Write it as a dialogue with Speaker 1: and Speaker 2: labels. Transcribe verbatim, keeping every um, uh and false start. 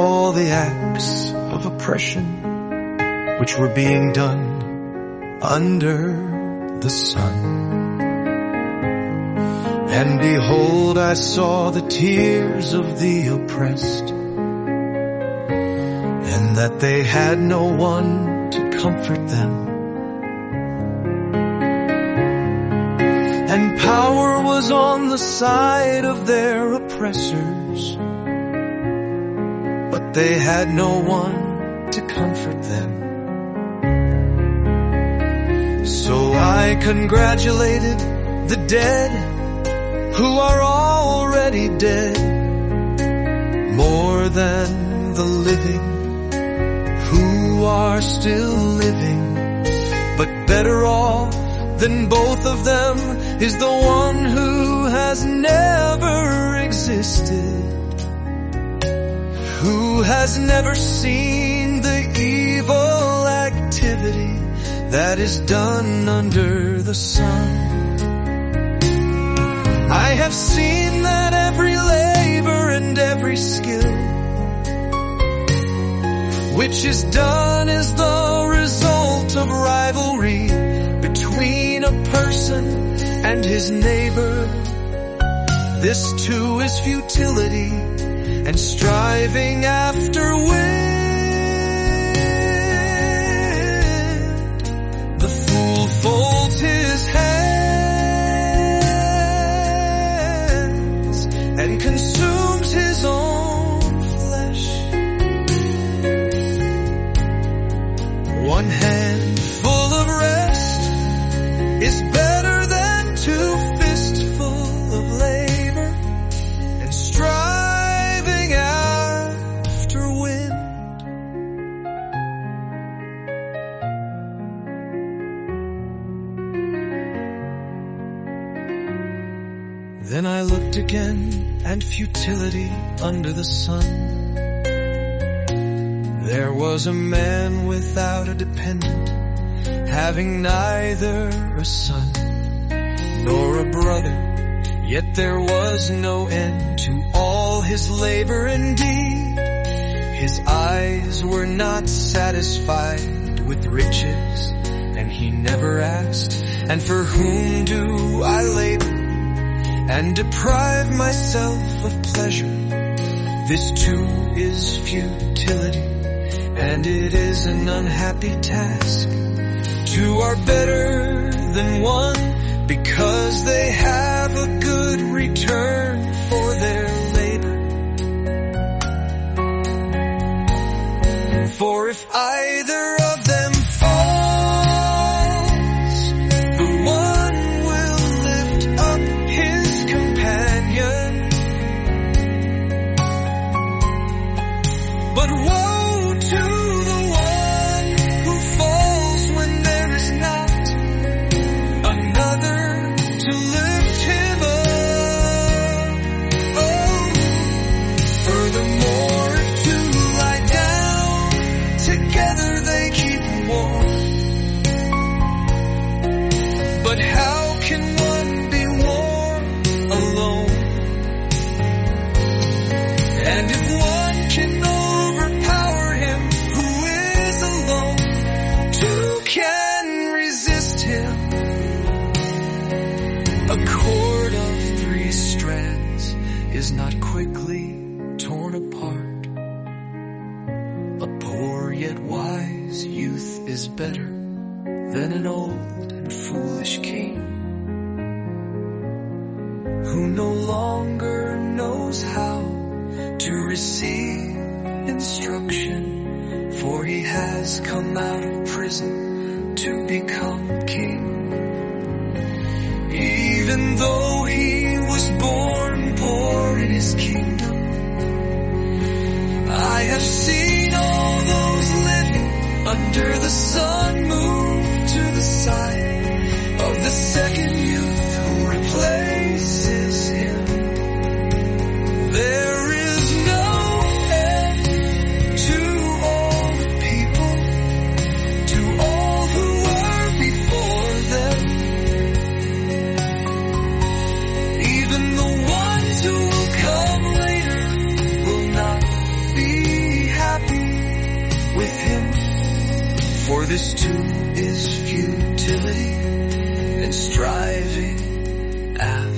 Speaker 1: all the acts of oppression which were being done under the sun. And behold, I saw the tears of the oppressed, and that they had no one to comfort them. And power was on the side of their oppressors, but they had no one to comfort them. So I congratulated the dead who are already dead, more than the living who are still living. But better off than both of them is the one who has never existed, who has never seen the evil activity that is done under the sun. I have seen that every labor and every skill which is done is the result of rivalry between a person and his neighbor. This too is futility and striving after wind. The fool folds his hands and consumes his own flesh. One handful of rest is better than two fistfuls of labor and striving after wind. Then I looked again, and futility under the sun. There was a man without a dependent, having neither a son nor a brother, yet there was no end to all his labor. Indeed, his eyes were not satisfied with riches, and he never asked, and for whom do I labor and deprive myself of pleasure? This too is futility, and it is an unhappy task. Two are better than one because they have a good return for their labor. For if either of them falls, the one will lift up his companion. But woe to the one who falls when there is not another to lift him up. Oh, furthermore, if two lie down together, they keep warm. But how can one be warm alone? And if one can overpower him who is alone, two can resist him. A cord of three strands is not quickly torn apart. A poor yet wise youth is better than an old and foolish king, who no longer knows how to receive instruction, for he has come out of prison to become king. Even though he was born poor in his kingdom, I have seen all those living under the sun move to the side of the second youth who replaces him. There is no end to all the people, to all who were before them. Even the ones who will come later will not be This too is futility and striving after